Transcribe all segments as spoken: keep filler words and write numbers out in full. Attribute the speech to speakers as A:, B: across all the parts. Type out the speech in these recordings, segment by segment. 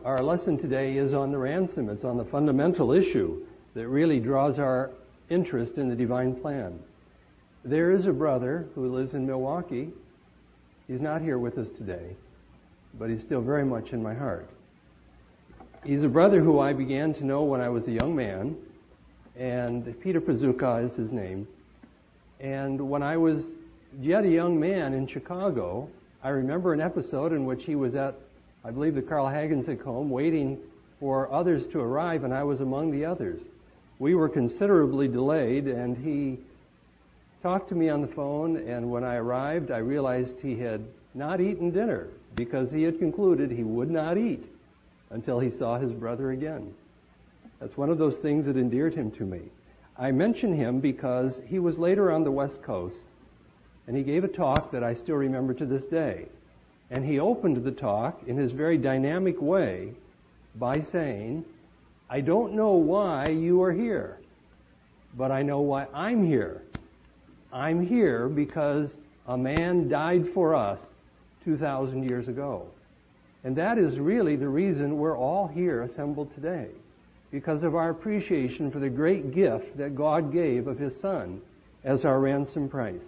A: Our lesson today is on the ransom. It's on the fundamental issue that really draws our interest in the divine plan. There is a brother who lives in Milwaukee. He's not here with us today, but he's still very much in my heart. He's a brother who I began to know when I was a young man, and Peter Pazuka is his name. And when I was yet a young man in Chicago, I remember an episode in which he was at, I believe, the Carl Hagensick home, waiting for others to arrive, and I was among the others. We were considerably delayed, and he talked to me on the phone, and when I arrived, I realized he had not eaten dinner because he had concluded he would not eat until he saw his brother again. That's one of those things that endeared him to me. I mention him because he was later on the West Coast, and he gave a talk that I still remember to this day. And he opened the talk in his very dynamic way by saying, I don't know why you are here, but I know why I'm here. I'm here because a man died for us two thousand years ago. And that is really the reason we're all here assembled today, because of our appreciation for the great gift that God gave of His Son as our ransom price.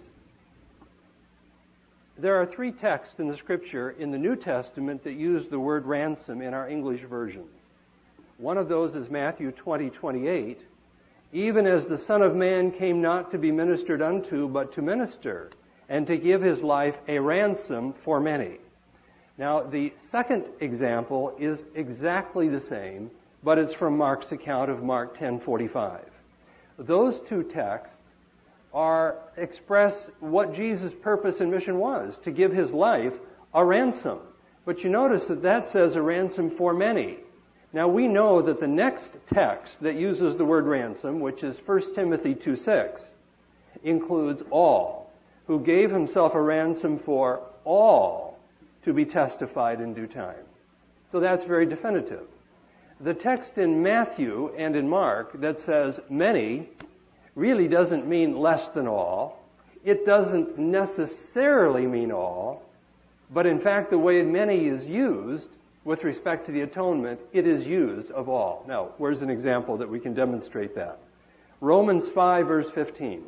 A: There are three texts in the Scripture in the New Testament that use the word ransom in our English versions. One of those is Matthew twenty twenty-eight. Even as the Son of Man came not to be ministered unto, but to minister, and to give His life a ransom for many. Now, the second example is exactly the same, but it's from Mark's account of Mark ten forty-five. Those two texts are express what Jesus' purpose and mission was, to give His life a ransom. But you notice that that says a ransom for many. Now we know that the next text that uses the word ransom, which is First Timothy two six, includes all, who gave Himself a ransom for all to be testified in due time. So that's very definitive. The text in Matthew and in Mark that says many really doesn't mean less than all. It doesn't necessarily mean all, but in fact the way many is used with respect to the atonement, it is used of all. Now, where's an example that we can demonstrate that? Romans five verse fifteen.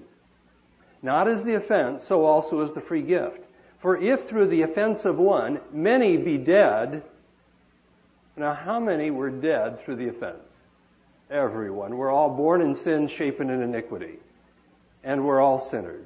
A: Not as the offense, so also is the free gift. For if through the offense of one, many be dead. Now, how many were dead through the offense? Everyone. We're all born in sin, shapen in iniquity. And we're all sinners.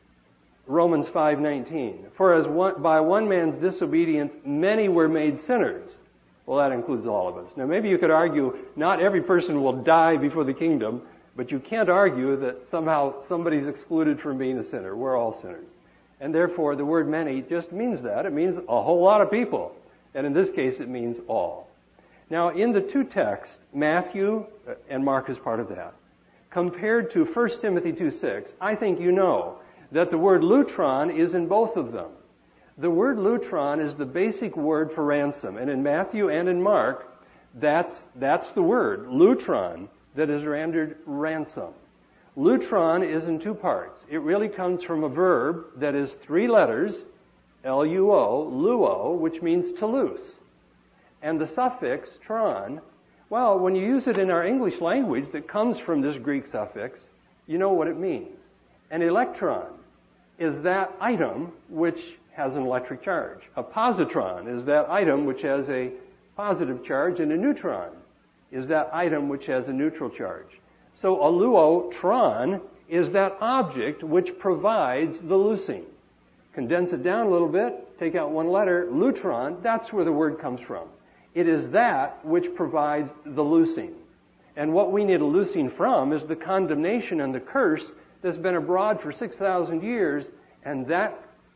A: Romans five nineteen. For as one, by one man's disobedience, many were made sinners. Well, that includes all of us. Now, maybe you could argue not every person will die before the kingdom, but you can't argue that somehow somebody's excluded from being a sinner. We're all sinners. And therefore, the word many just means that. It means a whole lot of people. And in this case, it means all. Now, in the two texts, Matthew and Mark is part of that. Compared to First Timothy two six, I think you know that the word lutron is in both of them. The word lutron is the basic word for ransom. And in Matthew and in Mark, that's, that's the word, lutron, that is rendered ransom. Lutron is in two parts. It really comes from a verb that is three letters, L U O, luo, which means to loose. And the suffix, tron, well, when you use it in our English language that comes from this Greek suffix, you know what it means. An electron is that item which has an electric charge. A positron is that item which has a positive charge, and a neutron is that item which has a neutral charge. So a luotron is that object which provides the loosing. Condense it down a little bit, take out one letter, lutron, that's where the word comes from. It is that which provides the loosing. And what we need a loosing from is the condemnation and the curse that's been abroad for six thousand years, and that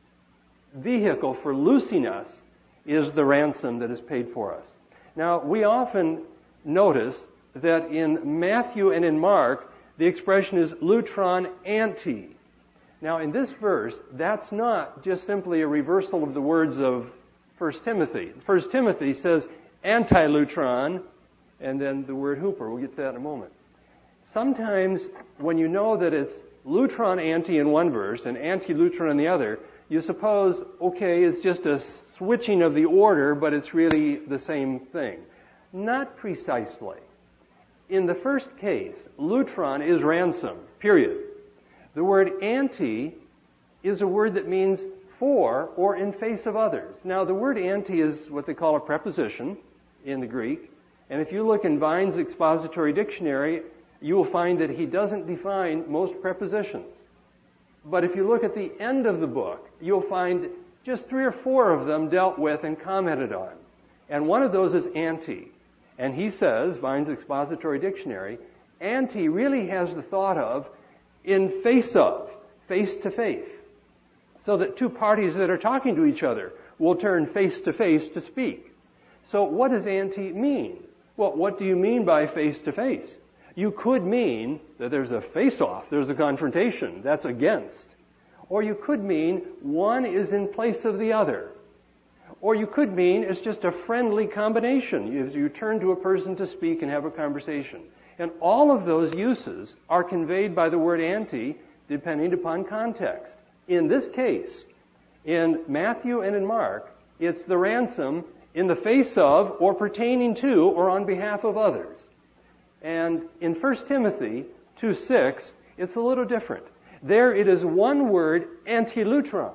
A: vehicle for loosing us is the ransom that is paid for us. Now, we often notice that in Matthew and in Mark, the expression is lutron ante. Now, in this verse, that's not just simply a reversal of the words of First Timothy. First Timothy says anti-lutron, and then the word hooper. We'll get to that in a moment. Sometimes when you know that it's lutron ante in one verse and anti-lutron in the other, you suppose, okay, it's just a switching of the order, but it's really the same thing. Not precisely. In the first case, lutron is ransom, period. The word anti is a word that means for or in face of others. Now, the word anti is what they call a preposition in the Greek. And if you look in Vine's expository dictionary, you will find that he doesn't define most prepositions. But if you look at the end of the book, you'll find just three or four of them dealt with and commented on. And one of those is anti. And he says, Vine's expository dictionary, anti really has the thought of in face of, face to face. So that two parties that are talking to each other will turn face to face to speak. So what does anti mean? Well, what do you mean by face to face? You could mean that there's a face-off, there's a confrontation, that's against. Or you could mean one is in place of the other. Or you could mean it's just a friendly combination. You, you turn to a person to speak and have a conversation. And all of those uses are conveyed by the word anti, depending upon context. In this case, in Matthew and in Mark, it's the ransom in the face of or pertaining to or on behalf of others. And in First Timothy two six, it's a little different. There it is one word, antilutron.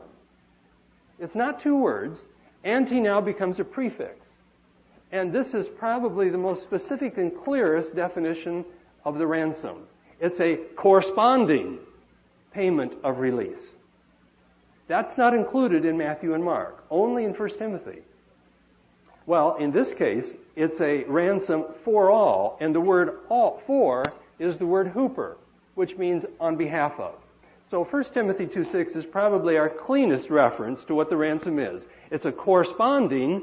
A: It's not two words. Anti now becomes a prefix. And this is probably the most specific and clearest definition of the ransom. It's a corresponding payment of release. That's not included in Matthew and Mark, only in First Timothy. Well, in this case, it's a ransom for all, and the word all, for is the word hooper, which means on behalf of. So First Timothy two six is probably our cleanest reference to what the ransom is. It's a corresponding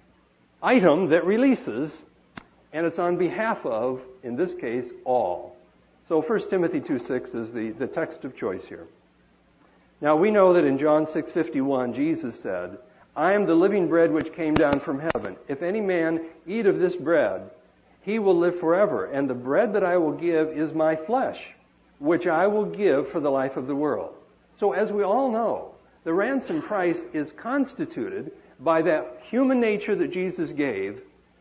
A: item that releases, and it's on behalf of, in this case, all. So First Timothy two six is the, the text of choice here. Now we know that in John six fifty-one, Jesus said, I am the living bread which came down from heaven. If any man eat of this bread, he will live forever. And the bread that I will give is my flesh, which I will give for the life of the world. So as we all know, the ransom price is constituted by that human nature that Jesus gave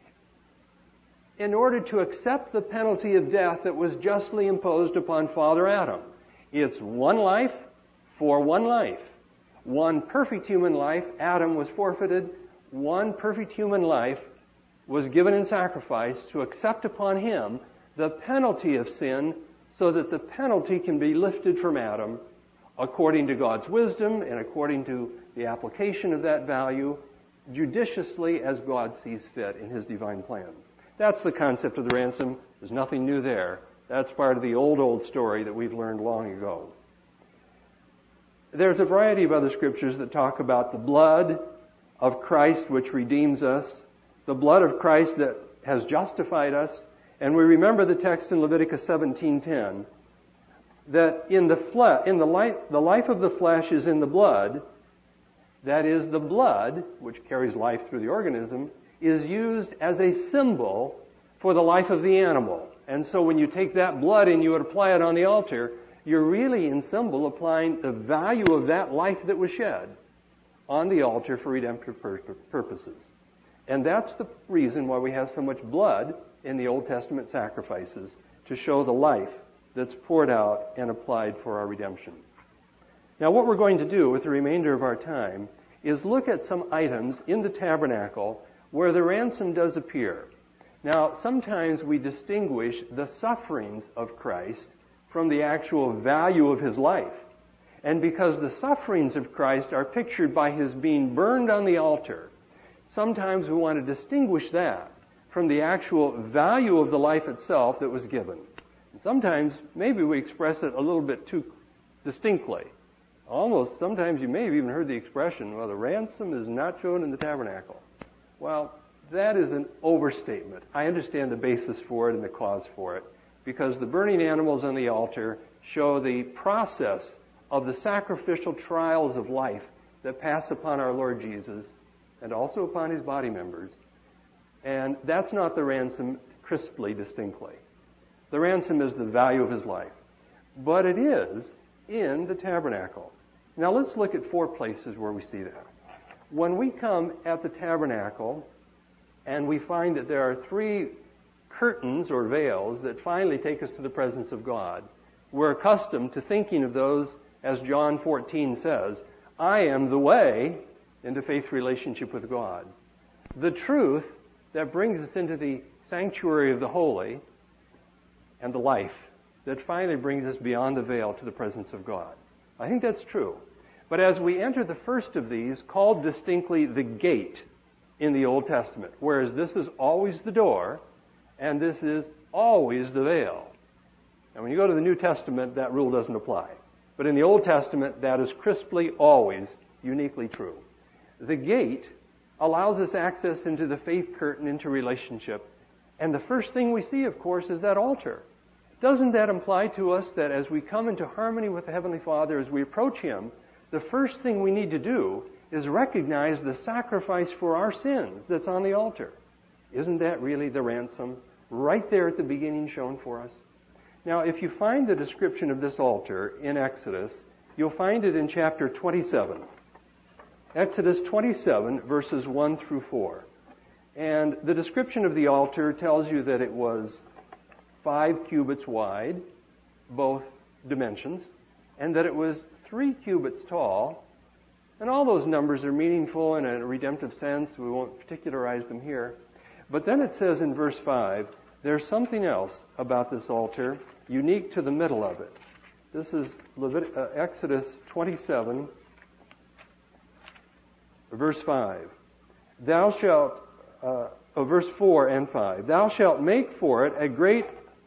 A: in order to accept the penalty of death that was justly imposed upon Father Adam. It's one life for one life. One perfect human life, Adam, was forfeited. One perfect human life was given in sacrifice to accept upon him the penalty of sin so that the penalty can be lifted from Adam according to God's wisdom and according to the application of that value judiciously as God sees fit in his divine plan. That's the concept of the ransom. There's nothing new there. That's part of the old, old story that we've learned long ago. There's a variety of other scriptures that talk about the blood of Christ which redeems us, the blood of Christ that has justified us, and we remember the text in Leviticus seventeen ten that in the fle- in the life the life of the flesh is in the blood. That is, the blood, which carries life through the organism, is used as a symbol for the life of the animal. And so when you take that blood and you would apply it on the altar, you're really in symbol applying the value of that life that was shed on the altar for redemptive pur- purposes. And that's the reason why we have so much blood in the Old Testament sacrifices, to show the life that's poured out and applied for our redemption. Now what we're going to do with the remainder of our time is look at some items in the tabernacle where the ransom does appear. Now sometimes we distinguish the sufferings of Christ from the actual value of his life. And because the sufferings of Christ are pictured by his being burned on the altar, sometimes we want to distinguish that from the actual value of the life itself that was given. And sometimes maybe we express it a little bit too distinctly. Almost sometimes you may have even heard the expression, well, the ransom is not shown in the tabernacle. Well, that is an overstatement. I understand the basis for it and the cause for it, because the burning animals on the altar show the process of the sacrificial trials of life that pass upon our Lord Jesus and also upon his body members. And that's not the ransom crisply, distinctly. The ransom is the value of his life. But it is in the tabernacle. Now let's look at four places where we see that. When we come at the tabernacle, and we find that there are three curtains or veils that finally take us to the presence of God. We're accustomed to thinking of those, as John fourteen says, I am the way into faith relationship with God. The truth that brings us into the sanctuary of the holy, and the life that finally brings us beyond the veil to the presence of God. I think that's true. But as we enter the first of these, called distinctly the gate in the Old Testament, whereas this is always the door, and this is always the veil. And when you go to the New Testament, that rule doesn't apply. But in the Old Testament, that is crisply always uniquely true. The gate allows us access into the faith curtain, into relationship. And the first thing we see, of course, is that altar. Doesn't that imply to us that as we come into harmony with the Heavenly Father, as we approach Him, the first thing we need to do is recognize the sacrifice for our sins that's on the altar? Isn't that really the ransom right there at the beginning shown for us? Now, if you find the description of this altar in Exodus, you'll find it in chapter twenty-seven. Exodus twenty-seven, verses one through four. And the description of the altar tells you that it was five cubits wide, both dimensions, and that it was three cubits tall. And all those numbers are meaningful in a redemptive sense. We won't particularize them here. But then it says in verse five, there's something else about this altar unique to the middle of it. This is Levit- uh, Exodus twenty-seven, verse five. Thou shalt, uh, oh, verse four and five. Thou shalt make for it a great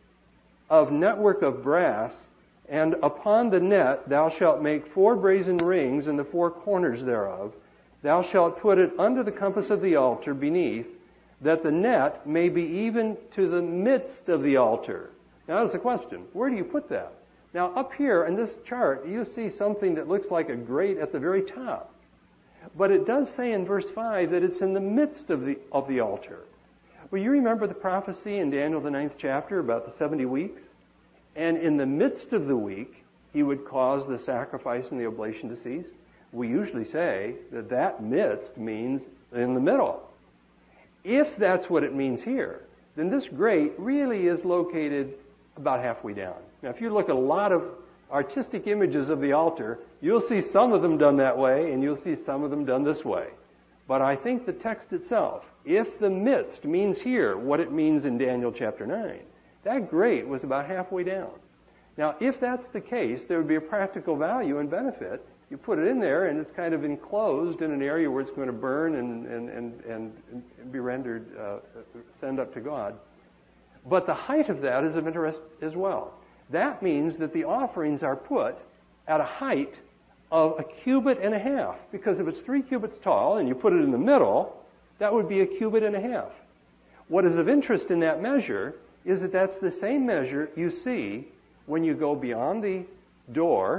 A: of network of brass, and upon the net thou shalt make four brazen rings in the four corners thereof. Thou shalt put it under the compass of the altar beneath, that the net may be even to the midst of the altar. Now that's the question. Where do you put that? Now up here in this chart, you see something that looks like a grate at the very top. But it does say in verse five that it's in the midst of the of the altar. Well, you remember the prophecy in Daniel, the ninth chapter, about the seventy weeks? And in the midst of the week, He would cause the sacrifice and the oblation to cease. We usually say that that midst means in the middle. If that's what it means here, then this grate really is located about halfway down. Now, if you look at a lot of artistic images of the altar, you'll see some of them done that way, and you'll see some of them done this way. But I think the text itself, if the midst means here what it means in Daniel chapter nine, that grate was about halfway down. Now, if that's the case, there would be a practical value and benefit. You put it in there, and it's kind of enclosed in an area where it's going to burn and, and, and, and be rendered, uh, send up to God. But the height of that is of interest as well. That means that the offerings are put at a height of a cubit and a half. Because if it's three cubits tall and you put it in the middle, that would be a cubit and a half. What is of interest in that measure is that that's the same measure you see when you go beyond the door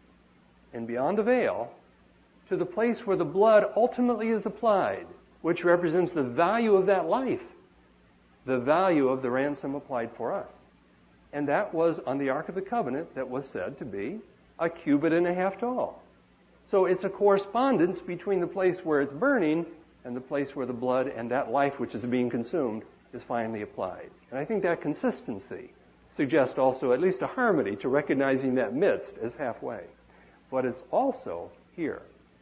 A: and beyond the veil to the place where the blood ultimately is applied, which represents the value of that life, the value of the ransom applied for us. And that was on the Ark of the Covenant that was said to be a cubit and a half tall. So it's a correspondence between the place where it's burning and the place where the blood and that life which is being consumed is finally applied. And I think that consistency suggests also at least a harmony to recognizing that midst as halfway. But it's also here.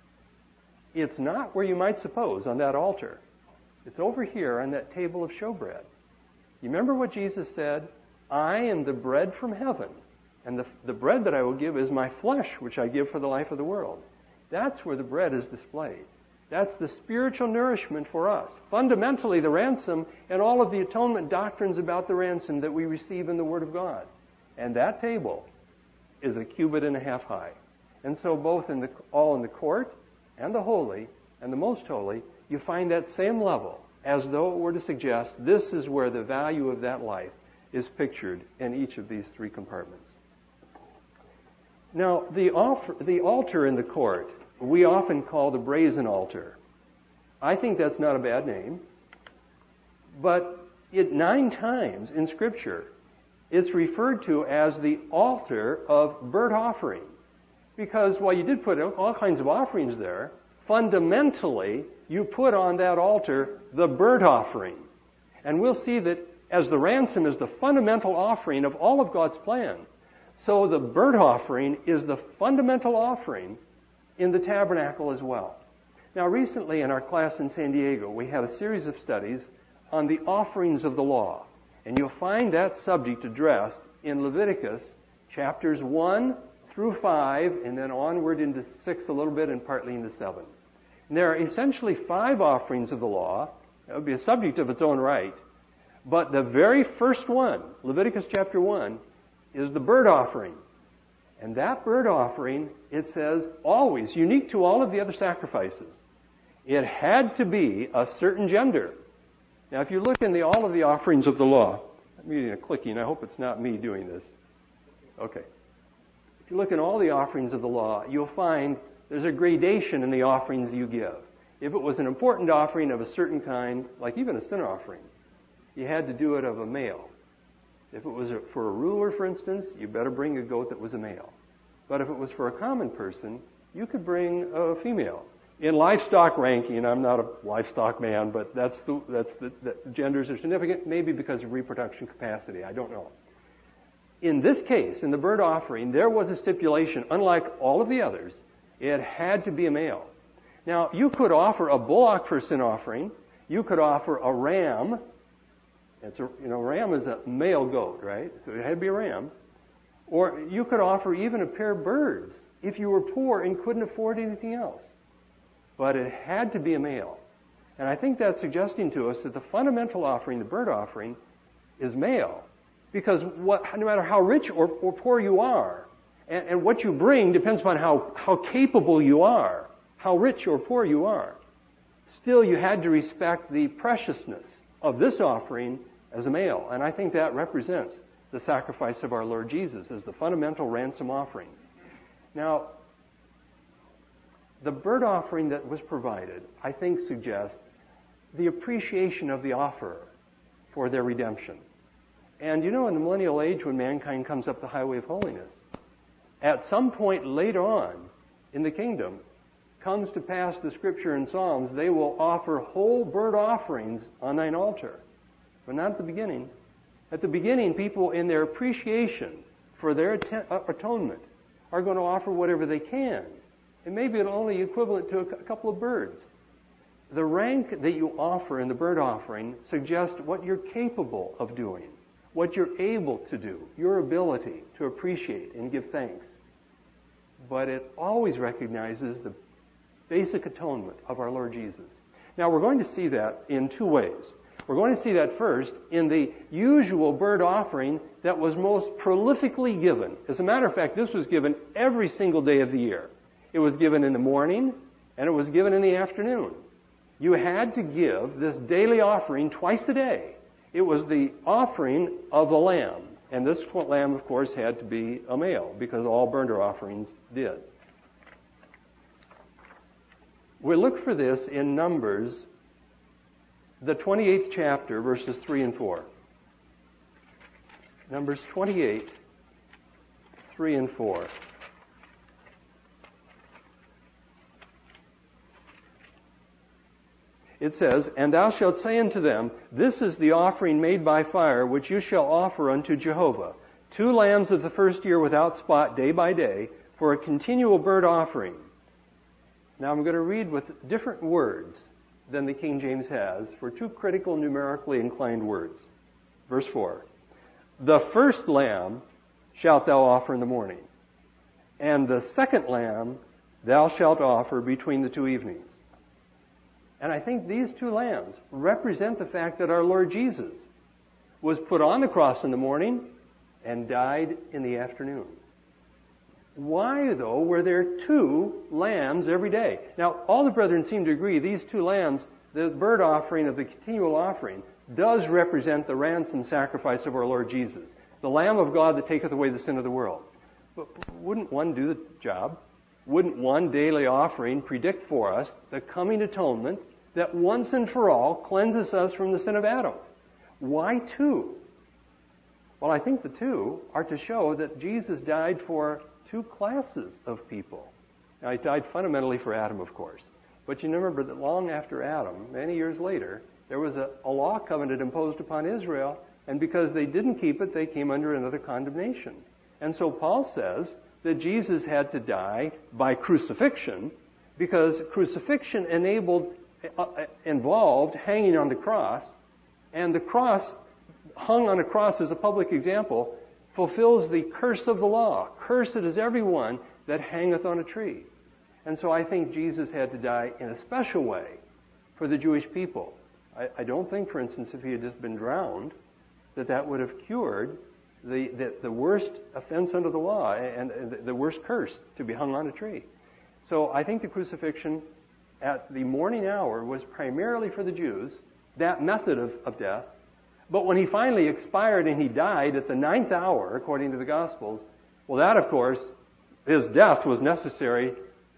A: It's not where you might suppose on that altar. It's over here on that table of showbread. You remember what Jesus said? I am the bread from heaven, and the, the bread that I will give is my flesh, which I give for the life of the world. That's where the bread is displayed. That's the spiritual nourishment for us. Fundamentally, the ransom and all of the atonement doctrines about the ransom that we receive in the Word of God. And that table is a cubit and a half high. And so both in the, all in the court and the holy and the most holy, you find that same level, as though it were to suggest this is where the value of that life is pictured in each of these three compartments. Now, the, offer, the altar in the court, we often call the brazen altar. I think that's not a bad name, but it nine times in Scripture, it's referred to as the altar of burnt offering. Because while you did put all kinds of offerings there, fundamentally, you put on that altar the burnt offering. And we'll see that as the ransom is the fundamental offering of all of God's plan, so the burnt offering is the fundamental offering in the tabernacle as well. Now, recently in our class in San Diego, we had a series of studies on the offerings of the law. And you'll find that subject addressed in Leviticus chapters one through five, and then onward into six a little bit, and partly into seven. And there are essentially five offerings of the law. That would be a subject of its own right. But the very first one, Leviticus chapter one, is the burnt offering. And that burnt offering, it says, always, unique to all of the other sacrifices, it had to be a certain gender. Now, if you look in the, all of the offerings of the law, I'm getting a clicking, I hope it's not me doing this. Okay. If you look in all the offerings of the law, you'll find there's a gradation in the offerings you give. If it was an important offering of a certain kind, like even a sin offering, you had to do it of a male. If it was a, for a ruler, for instance, you better bring a goat that was a male. But if it was for a common person, you could bring a female. In livestock ranking, I'm not a livestock man, but that's the, that's the, the genders are significant, maybe because of reproduction capacity. I don't know. In this case, in the burnt offering, there was a stipulation, unlike all of the others, it had to be a male. Now, you could offer a bullock for a sin offering. You could offer a ram. It's a, you know, ram is a male goat, right? So it had to be a ram. Or you could offer even a pair of birds if you were poor and couldn't afford anything else. But it had to be a male. And I think that's suggesting to us that the fundamental offering, the burnt offering, is male. Because what, no matter how rich or, or poor you are, and, and what you bring depends upon how, how capable you are, how rich or poor you are. Still, you had to respect the preciousness of this offering as a male. And I think that represents the sacrifice of our Lord Jesus as the fundamental ransom offering. Now, the burnt offering that was provided, I think, suggests the appreciation of the offerer for their redemption. And you know, in the millennial age, when mankind comes up the highway of holiness, at some point later on in the kingdom, comes to pass the scripture in Psalms, they will offer whole burnt offerings on thine altar. But not at the beginning. At the beginning, people, in their appreciation for their atonement, are going to offer whatever they can. And maybe it'll only be equivalent to a couple of birds. The rank that you offer in the burnt offering suggests what you're capable of doing, what you're able to do, your ability to appreciate and give thanks. But it always recognizes the basic atonement of our Lord Jesus. Now, we're going to see that in two ways. We're going to see that first in the usual burnt offering that was most prolifically given. As a matter of fact, this was given every single day of the year. It was given in the morning, and it was given in the afternoon. You had to give this daily offering twice a day. It was the offering of a lamb. And this lamb, of course, had to be a male, because all burnt offerings did. We look for this in Numbers, the twenty-eighth chapter, verses three and four. Numbers twenty-eight, three and four. It says, And thou shalt say unto them, This is the offering made by fire, which you shall offer unto Jehovah. Two lambs of the first year without spot, day by day, for a continual burnt offering. Now I'm going to read with different words than the King James has for two critical, numerically inclined words. Verse four. The first lamb shalt thou offer in the morning, and the second lamb thou shalt offer between the two evenings. And I think these two lambs represent the fact that our Lord Jesus was put on the cross in the morning and died in the afternoon. Why, though, were there two lambs every day? Now, all the brethren seem to agree these two lambs, the burnt offering of the continual offering, does represent the ransom sacrifice of our Lord Jesus, the Lamb of God that taketh away the sin of the world. But wouldn't one do the job? Wouldn't one daily offering predict for us the coming atonement that once and for all cleanses us from the sin of Adam? Why two? Well, I think the two are to show that Jesus died for two classes of people. Now, he died fundamentally for Adam, of course. But you remember that long after Adam, many years later, there was a, a law covenant imposed upon Israel, and because they didn't keep it, they came under another condemnation. And so Paul says that Jesus had to die by crucifixion, because crucifixion enabled, uh, involved hanging on the cross, and the cross, hung on a cross as a public example, fulfills the curse of the law. Cursed is everyone that hangeth on a tree. And so I think Jesus had to die in a special way for the Jewish people. I, I don't think, for instance, if he had just been drowned, that that would have cured the, the, the worst offense under the law and, and the, the worst curse, to be hung on a tree. So I think the crucifixion at the morning hour was primarily for the Jews, that method of, of death. But when he finally expired and he died at the ninth hour, according to the Gospels, well, that, of course, his death was necessary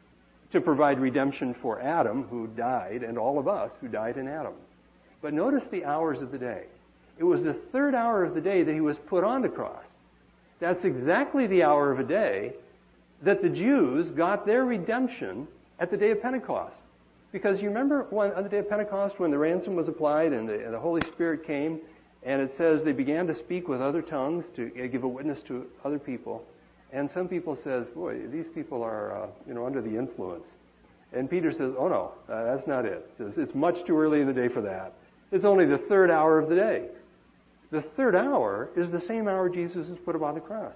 A: to provide redemption for Adam, who died, and all of us who died in Adam. But notice the hours of the day. It was the third hour of the day that he was put on the cross. That's exactly the hour of a day that the Jews got their redemption at the day of Pentecost. Because you remember when, on the day of Pentecost when the ransom was applied and the, and the Holy Spirit came, and it says they began to speak with other tongues to give a witness to other people. And some people says, boy, these people are, uh, you know, under the influence. And Peter says, oh no, uh, that's not it. He says, it's much too early in the day for that. It's only the third hour of the day. The third hour is the same hour Jesus was put upon the cross.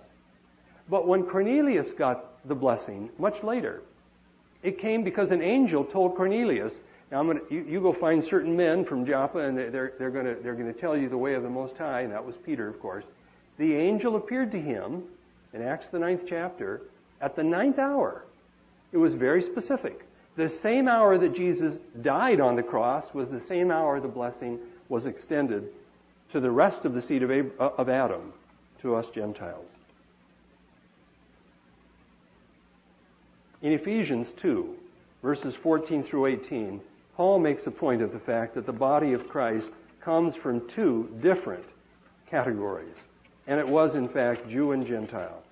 A: But when Cornelius got the blessing, much later, it came because an angel told Cornelius, now I'm going to, you, you go find certain men from Joppa, and they're, they're going to, they're going to tell you the way of the Most High, and that was Peter, of course. The angel appeared to him in Acts the ninth chapter at the ninth hour. It was very specific. The same hour that Jesus died on the cross was the same hour the blessing was extended to the rest of the seed of, Ab- of Adam, to us Gentiles. In Ephesians two, verses fourteen through eighteen, Paul makes a point of the fact that the body of Christ comes from two different categories. And it was, in fact, Jew and Gentile.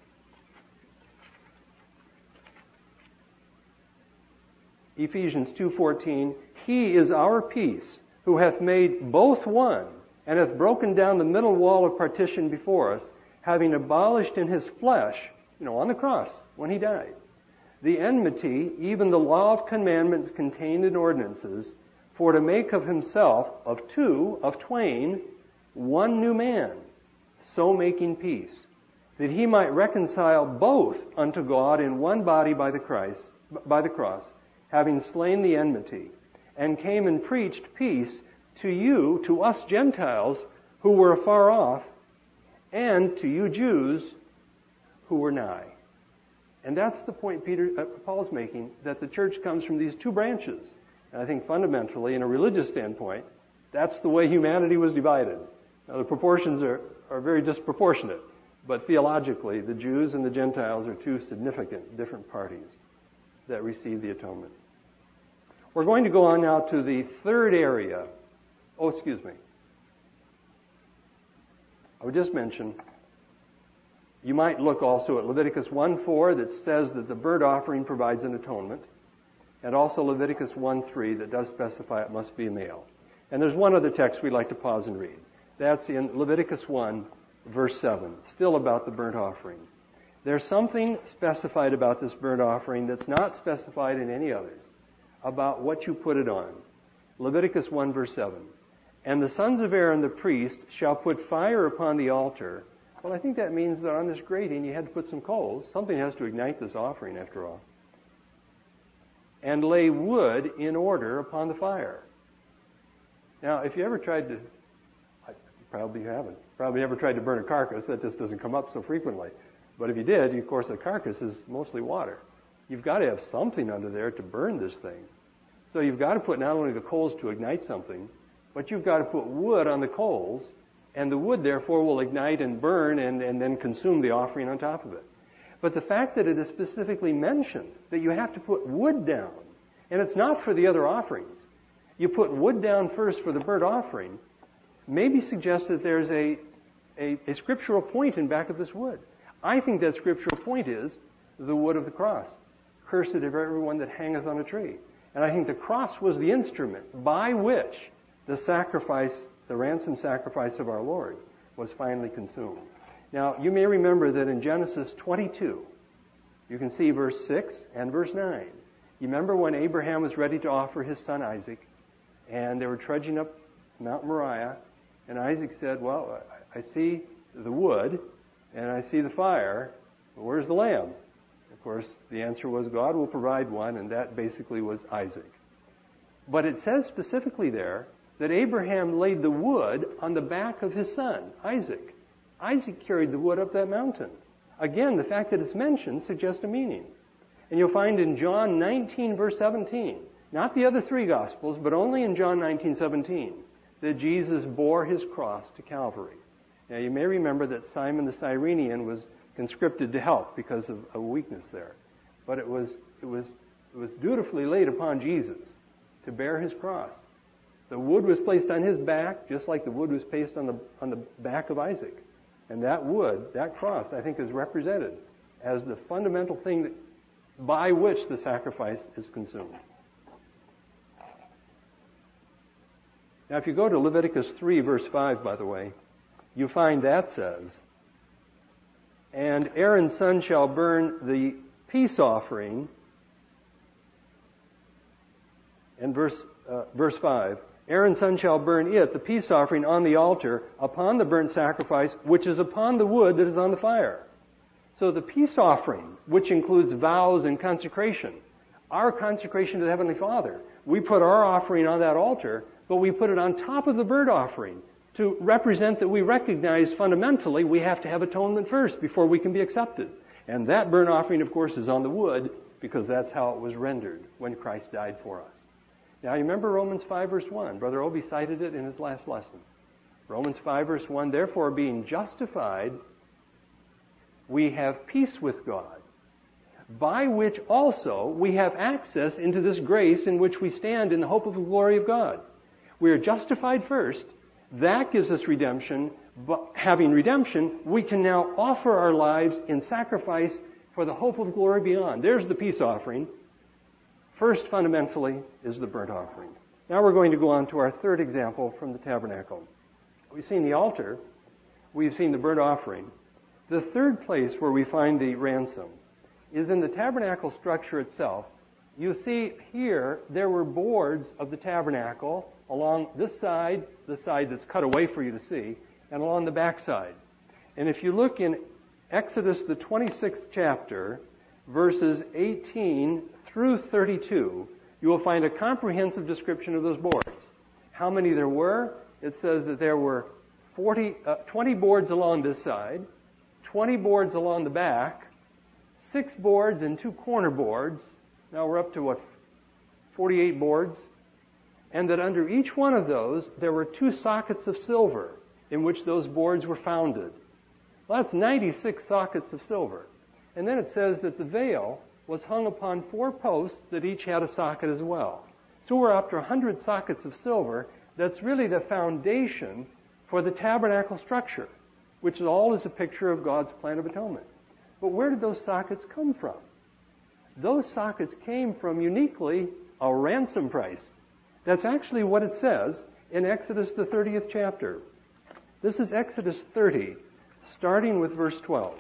A: Ephesians two fourteen, He is our peace, who hath made both one, and hath broken down the middle wall of partition before us, having abolished in his flesh, you know, on the cross, when he died, the enmity, even the law of commandments contained in ordinances, for to make of himself, of two, of twain, one new man, so making peace, that he might reconcile both unto God in one body by the Christ, by the cross, having slain the enmity, and came and preached peace to you, to us Gentiles, who were afar off, and to you Jews, who were nigh. And that's the point Peter, uh, Paul's making, that the church comes from these two branches. And I think fundamentally, in a religious standpoint, that's the way humanity was divided. Now, the proportions are, are very disproportionate, but theologically, the Jews and the Gentiles are two significant different parties that receive the atonement. We're going to go on now to the third area. Oh, excuse me. I would just mention, you might look also at Leviticus one four that says that the burnt offering provides an atonement, and also Leviticus one three that does specify it must be a male. And there's one other text we'd like to pause and read. That's in Leviticus one, verse seven, still about the burnt offering. There's something specified about this burnt offering that's not specified in any others, about what you put it on. Leviticus one, verse seven. And the sons of Aaron the priest shall put fire upon the altar. Well, I think that means that on this grating you had to put some coals. Something has to ignite this offering, after all. And lay wood in order upon the fire. Now, if you ever tried to, I probably haven't, probably never tried to burn a carcass. That just doesn't come up so frequently. But if you did, of course, the carcass is mostly water. You've got to have something under there to burn this thing. So you've got to put not only the coals to ignite something, but you've got to put wood on the coals, and the wood, therefore, will ignite and burn and, and then consume the offering on top of it. But the fact that it is specifically mentioned that you have to put wood down, and it's not for the other offerings. You put wood down first for the burnt offering, maybe suggests that there's a, a, a scriptural point in back of this wood. I think that scriptural point is the wood of the cross. Cursed is everyone that hangeth on a tree. And I think the cross was the instrument by which the sacrifice, the ransom sacrifice of our Lord, was finally consumed. Now, you may remember that in Genesis twenty-two, you can see verse six and verse nine. You remember when Abraham was ready to offer his son Isaac, and they were trudging up Mount Moriah, and Isaac said, well, I see the wood, and I see the fire, but where's the lamb? Of course, the answer was God will provide one, and that basically was Isaac. But it says specifically there that Abraham laid the wood on the back of his son, Isaac. Isaac carried the wood up that mountain. Again, the fact that it's mentioned suggests a meaning. And you'll find in John nineteen, verse seventeen, not the other three Gospels, but only in John nineteen, seventeen, that Jesus bore his cross to Calvary. Now, you may remember that Simon the Cyrenian was conscripted to help because of a weakness there. But it was, it was, it was dutifully laid upon Jesus to bear his cross. The wood was placed on his back, just like the wood was placed on the, on the back of Isaac. And that wood, that cross, I think is represented as the fundamental thing that, by which the sacrifice is consumed. Now, if you go to Leviticus three, verse five, by the way, you find that says, and Aaron's son shall burn the peace offering, and verse, uh, verse five, Aaron's son shall burn it, the peace offering, on the altar, upon the burnt sacrifice, which is upon the wood that is on the fire. So the peace offering, which includes vows and consecration, our consecration to the Heavenly Father, we put our offering on that altar, but we put it on top of the burnt offering to represent that we recognize fundamentally we have to have atonement first before we can be accepted. And that burnt offering, of course, is on the wood because that's how it was rendered when Christ died for us. Now, you remember Romans five, verse one. Brother Obi cited it in his last lesson. Romans five, verse one, therefore, being justified, we have peace with God, by which also we have access into this grace in which we stand in the hope of the glory of God. We are justified first. That gives us redemption. But having redemption, we can now offer our lives in sacrifice for the hope of glory beyond. There's the peace offering. First, fundamentally, is the burnt offering. Now we're going to go on to our third example from the tabernacle. We've seen the altar. We've seen the burnt offering. The third place where we find the ransom is in the tabernacle structure itself. You see here, there were boards of the tabernacle along this side, the side that's cut away for you to see, and along the back side. And if you look in Exodus, the twenty-sixth chapter, verses eighteen through thirty-two, you will find a comprehensive description of those boards. How many there were? It says that there were forty, uh, twenty boards along this side, twenty boards along the back, six boards and two corner boards. Now we're up to what, forty-eight boards? And that under each one of those, there were two sockets of silver in which those boards were founded. Well, that's ninety-six sockets of silver. And then it says that the veil was hung upon four posts that each had a socket as well. So we're up to one hundred sockets of silver. That's really the foundation for the tabernacle structure, which all is a picture of God's plan of atonement. But where did those sockets come from? Those sockets came from uniquely a ransom price. That's actually what it says in Exodus, the thirtieth chapter. This is Exodus thirty, starting with verse twelve.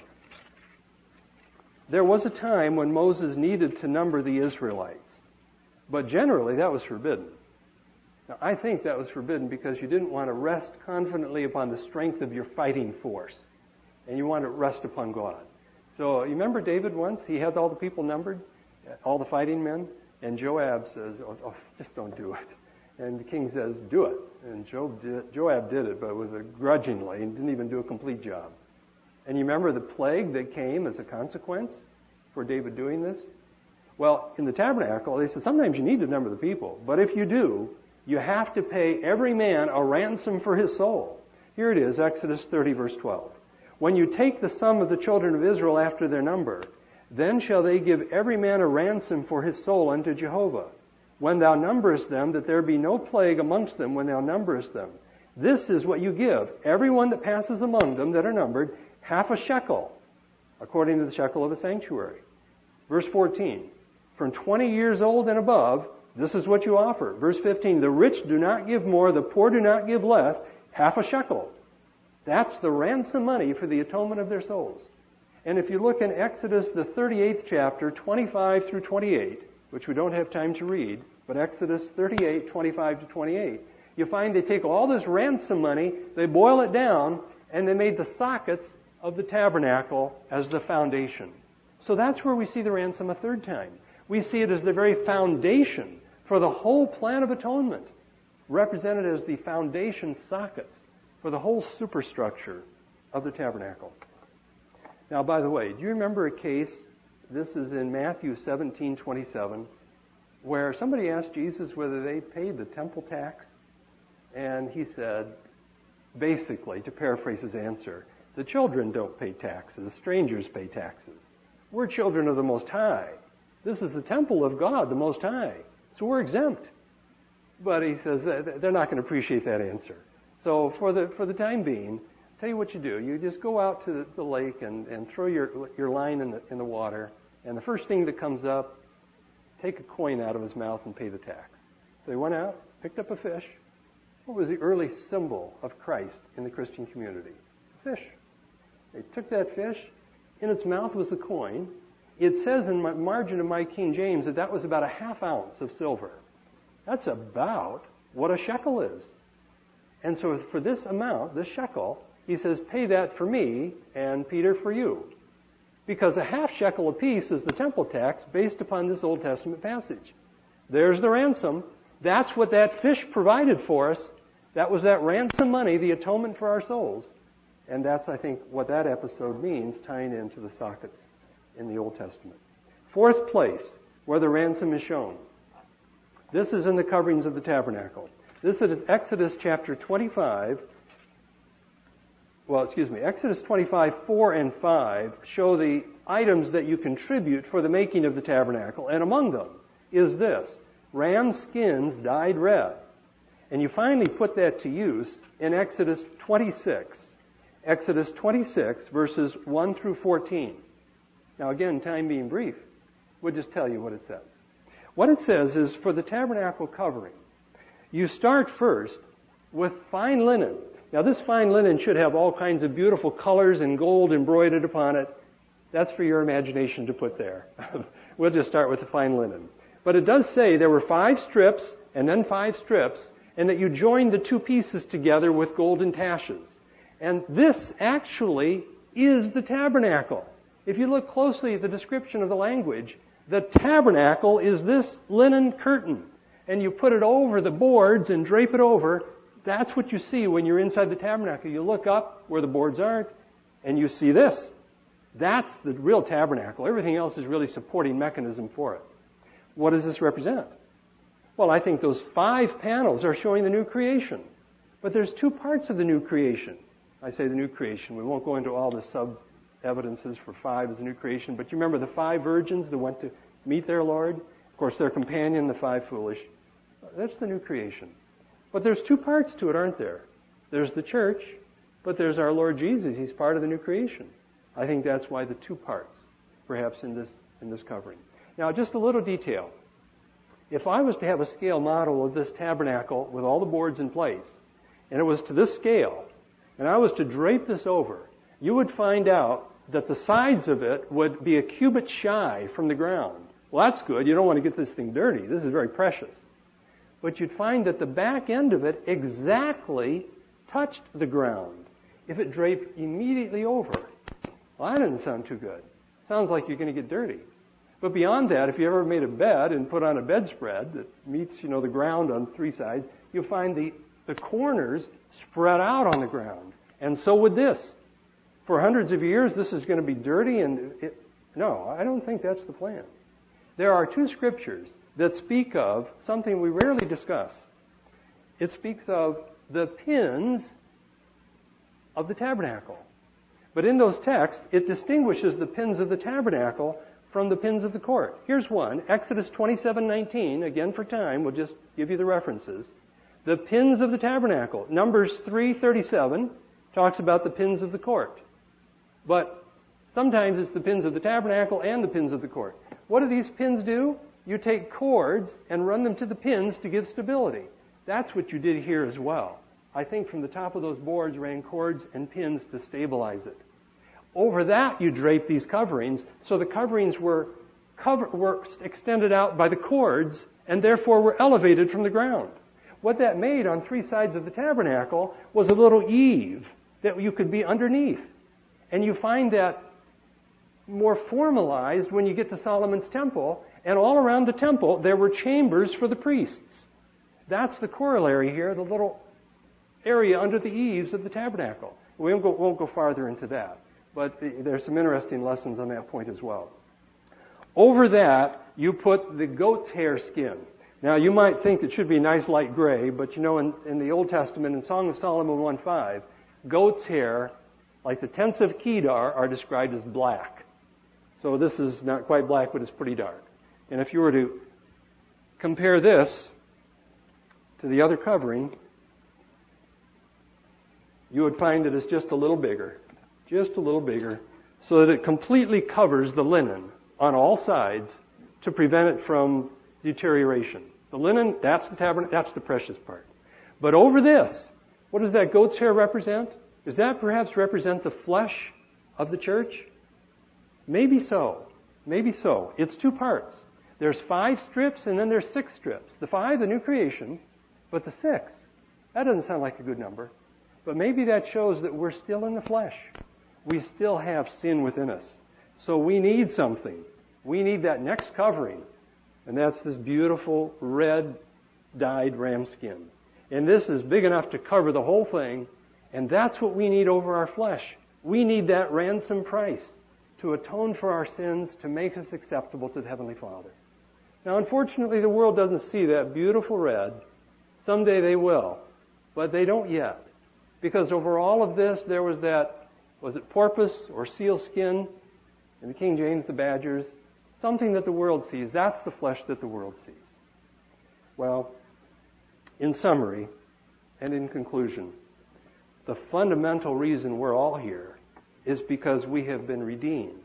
A: There was a time when Moses needed to number the Israelites, but generally that was forbidden. Now, I think that was forbidden because you didn't want to rest confidently upon the strength of your fighting force, and you want to rest upon God. So you remember David once? He had all the people numbered, all the fighting men, and Joab says, oh, oh just don't do it. And the king says, do it. And Joab did, Joab did it, but it was a grudgingly, and didn't even do a complete job. And you remember the plague that came as a consequence for David doing this? Well, in the tabernacle, they said sometimes you need to number the people, but if you do, you have to pay every man a ransom for his soul. Here it is, Exodus thirty, verse twelve. When you take the sum of the children of Israel after their number, then shall they give every man a ransom for his soul unto Jehovah. When thou numberest them, that there be no plague amongst them when thou numberest them. This is what you give, every one that passes among them that are numbered, half a shekel, according to the shekel of the sanctuary. Verse fourteen, from twenty years old and above, This is what you offer. Verse fifteen, the rich do not give more, the poor do not give less, half a shekel. That's the ransom money for the atonement of their souls. And if you look in Exodus, the thirty-eighth chapter, twenty-five through twenty-eight, which we don't have time to read, but Exodus thirty-eight, twenty-five to twenty-eight, you find they take all this ransom money, they boil it down, and they made the sockets of the tabernacle as the foundation. So that's where we see the ransom a third time. We see it as the very foundation for the whole plan of atonement, represented as the foundation sockets for the whole superstructure of the tabernacle. Now, by the way, do you remember a case, this is in Matthew seventeen twenty-seven, where somebody asked Jesus whether they paid the temple tax? And he said, basically, to paraphrase his answer, the children don't pay taxes, strangers pay taxes. We're children of the Most High. This is the temple of God, the Most High. So we're exempt. But he says that they're not going to appreciate that answer. So for the for the time being, tell you what you do. You just go out to the, the lake and, and throw your your line in the in the water, and the first thing that comes up, take a coin out of his mouth and pay the tax. So he went out, picked up a fish. What was the early symbol of Christ in the Christian community? A fish. They took that fish. In its mouth was the coin. It says in my margin of my King James that that was about a half ounce of silver. That's about what a shekel is. And so for this amount, this shekel, he says, pay that for me and Peter for you. Because a half shekel apiece is the temple tax based upon this Old Testament passage. There's the ransom. That's what that fish provided for us. That was that ransom money, the atonement for our souls. And that's, I think, what that episode means, tying into the sockets in the Old Testament. Fourth place, where the ransom is shown. This is in the coverings of the tabernacle. This is Exodus chapter twenty-five. Well, excuse me, Exodus twenty-five, four and five show the items that you contribute for the making of the tabernacle. And among them is this, ram skins dyed red. And you finally put that to use in Exodus twenty-six. Exodus twenty-six, verses one through fourteen. Now again, time being brief, we'll just tell you what it says. What it says is, for the tabernacle covering, you start first with fine linen. Now this fine linen should have all kinds of beautiful colors and gold embroidered upon it. That's for your imagination to put there. We'll just start with the fine linen. But it does say there were five strips and then five strips, and that you joined the two pieces together with golden taches. And this actually is the tabernacle. If you look closely at the description of the language, the tabernacle is this linen curtain. And you put it over the boards and drape it over. That's what you see when you're inside the tabernacle. You look up where the boards aren't, and you see this. That's the real tabernacle. Everything else is really supporting mechanism for it. What does this represent? Well, I think those five panels are showing the new creation. But there's two parts of the new creation. I say the new creation. We won't go into all the sub-evidences for five as a new creation. But you remember the five virgins that went to meet their Lord? Of course, their companion, the five foolish. That's the new creation. But there's two parts to it, aren't there? There's the church, but there's our Lord Jesus. He's part of the new creation. I think that's why the two parts, perhaps in this in this covering. Now, just a little detail. If I was to have a scale model of this tabernacle with all the boards in place, and it was to this scale, and I was to drape this over, you would find out that the sides of it would be a cubit shy from the ground. Well, that's good. You don't want to get this thing dirty. This is very precious. But you'd find that the back end of it exactly touched the ground if it draped immediately over. Well, that doesn't sound too good. Sounds like you're going to get dirty. But beyond that, if you ever made a bed and put on a bedspread that meets, you know, the ground on three sides, you'll find the, the corners spread out on the ground. And so would this. For hundreds of years, this is going to be dirty and... It, no, I don't think that's the plan. There are two scriptures that speak of something we rarely discuss. It speaks of the pins of the tabernacle. But in those texts, it distinguishes the pins of the tabernacle from the pins of the court. Here's one, Exodus twenty-seven nineteen. Again, for time, we'll just give you the references. The pins of the tabernacle. Numbers three thirty-seven talks about the pins of the court. But sometimes it's the pins of the tabernacle and the pins of the court. What do these pins do? you take cords and run them to the pins to give stability. That's what you did here as well. I think from the top of those boards ran cords and pins to stabilize it. Over that, you drape these coverings, so the coverings were, cover, were extended out by the cords and therefore were elevated from the ground. What that made on three sides of the tabernacle was a little eave that you could be underneath. And you find that more formalized when you get to Solomon's temple, and all around the temple there were chambers for the priests. That's the corollary here, the little area under the eaves of the tabernacle. We won't go, won't go farther into that, but the, there's some interesting lessons on that point as well. Over that, you put the goat's hair skin. Now, you might think it should be nice light gray, but you know, in, in the Old Testament, in Song of Solomon one five, goat's hair, like the tents of Kedar, are described as black. So this is not quite black, but it's pretty dark. And if you were to compare this to the other covering, you would find that it's just a little bigger, just a little bigger, so that it completely covers the linen on all sides to prevent it from deterioration. The linen, that's the tabernacle, that's the precious part. But over this, what does that goat's hair represent? Does that perhaps represent the flesh of the church? Maybe so. Maybe so. It's two parts. There's five strips and then there's six strips. The five, the new creation, but the six, that doesn't sound like a good number. But maybe that shows that we're still in the flesh. We still have sin within us. So we need something. We need that next covering. And that's this beautiful red dyed ram skin. And this is big enough to cover the whole thing. And that's what we need over our flesh. We need that ransom price to atone for our sins, to make us acceptable to the Heavenly Father. Now, unfortunately, the world doesn't see that beautiful red. Someday they will. But they don't yet. Because over all of this, there was that, was it porpoise or seal skin? In the King James, the badgers. Something that the world sees. That's the flesh that the world sees. Well, in summary and in conclusion, the fundamental reason we're all here is because we have been redeemed,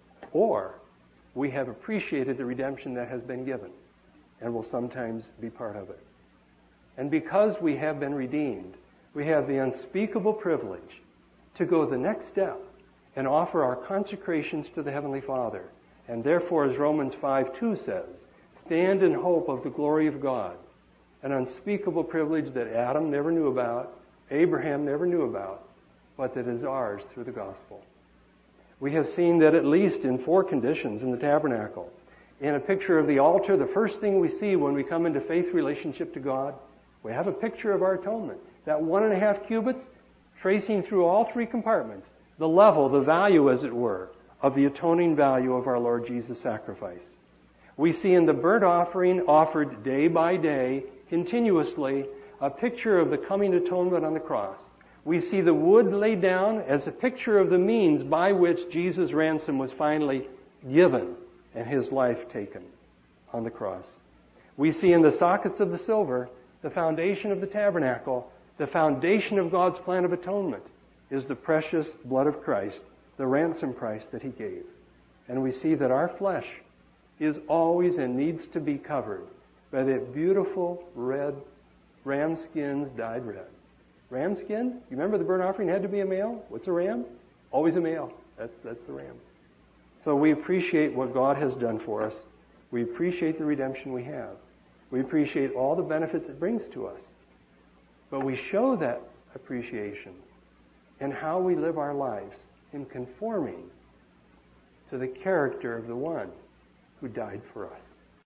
A: or we have appreciated the redemption that has been given and will sometimes be part of it. And because we have been redeemed, we have the unspeakable privilege to go the next step and offer our consecrations to the Heavenly Father. And therefore, as Romans five two says, stand in hope of the glory of God, an unspeakable privilege that Adam never knew about, Abraham never knew about, but that is ours through the gospel. We have seen that at least in four conditions in the tabernacle. In a picture of the altar, the first thing we see when we come into faith relationship to God, we have a picture of our atonement. That one and a half cubits, tracing through all three compartments, the level, the value, as it were, of the atoning value of our Lord Jesus' sacrifice. We see in the burnt offering offered day by day, continuously, a picture of the coming atonement on the cross. We see the wood laid down as a picture of the means by which Jesus' ransom was finally given and his life taken on the cross. We see in the sockets of the silver the foundation of the tabernacle, the foundation of God's plan of atonement is the precious blood of Christ, the ransom price that he gave. And we see that our flesh is always and needs to be covered by that beautiful red ram skins dyed red. Ram skin? You remember the burnt offering had to be a male? What's a ram? Always a male. That's, that's the ram. So we appreciate what God has done for us. We appreciate the redemption we have. We appreciate all the benefits it brings to us. But we show that appreciation in how we live our lives in conforming to the character of the one who died for us.